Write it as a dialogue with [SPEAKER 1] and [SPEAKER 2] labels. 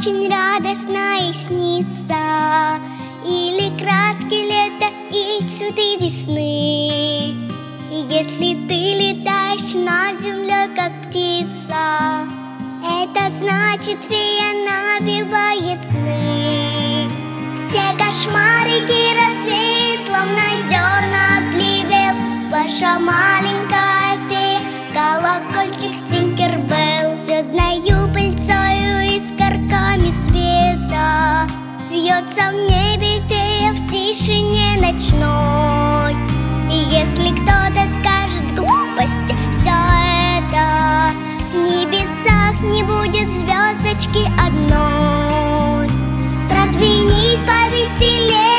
[SPEAKER 1] очень радостно и снится, или краски лета, или цветы весны. И если ты летаешь над землей, как птица, это значит, фея навевает сны. Все кошмарики развеял, словно зерна плевел. Ваша маленькая фея, колокольчик Тинкербелл, звездною пыльцою и скорками света вьется в небе фея в тишине ночной. И если кто-то скажет глупость, все это в небесах не будет звездочки одной. Прозвенит повеселее